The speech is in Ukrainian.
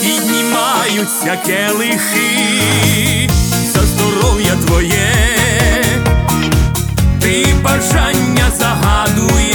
піднімаються келихи за здоров'я твоє, ти бажання загадуєш.